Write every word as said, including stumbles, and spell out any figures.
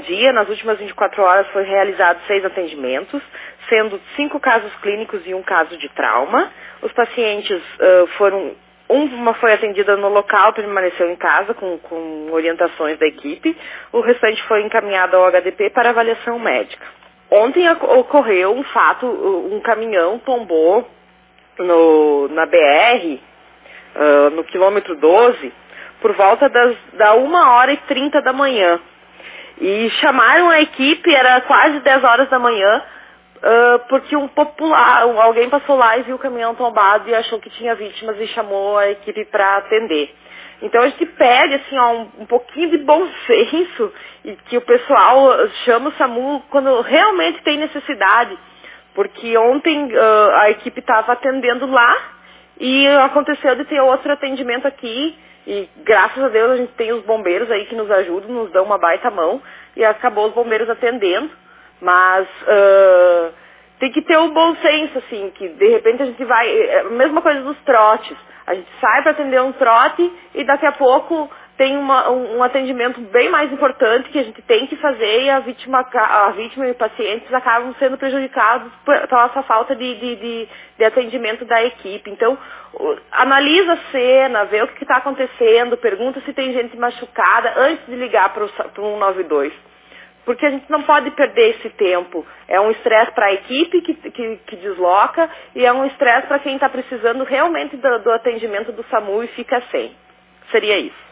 dia. Nas últimas vinte e quatro horas foi realizados seis atendimentos, sendo cinco casos clínicos e um caso de trauma. Os pacientes uh, foram... Uma foi atendida no local, permaneceu em casa com, com orientações da equipe. O restante foi encaminhado ao H D P para avaliação médica. Ontem ocorreu um fato, um caminhão tombou no, na B R, uh, no quilômetro doze, por volta das, da uma hora e trinta da manhã. E chamaram a equipe, era quase dez horas da manhã, Uh, porque um popular, alguém passou lá e viu o caminhão tombado e achou que tinha vítimas e chamou a equipe para atender. Então a gente pede assim, ó, um, um pouquinho de bom senso e que o pessoal chama o SAMU quando realmente tem necessidade. Porque ontem uh, a equipe estava atendendo lá e aconteceu de ter outro atendimento aqui e graças a Deus a gente tem os bombeiros aí que nos ajudam, nos dão uma baita mão e acabou os bombeiros atendendo. Mas uh, tem que ter o bom senso, assim, que de repente a gente vai... É a mesma coisa dos trotes. A gente sai para atender um trote e daqui a pouco tem uma, um, um atendimento bem mais importante que a gente tem que fazer e a vítima, a vítima e os pacientes acabam sendo prejudicados pela essa falta de, de, de, de atendimento da equipe. Então, uh, analisa a cena, vê o que está acontecendo, pergunta se tem gente machucada antes de ligar para o cento e noventa e dois. Porque a gente não pode perder esse tempo. É um estresse para a equipe que, que, que desloca e é um estresse para quem está precisando realmente do, do atendimento do SAMU e fica sem. Seria isso.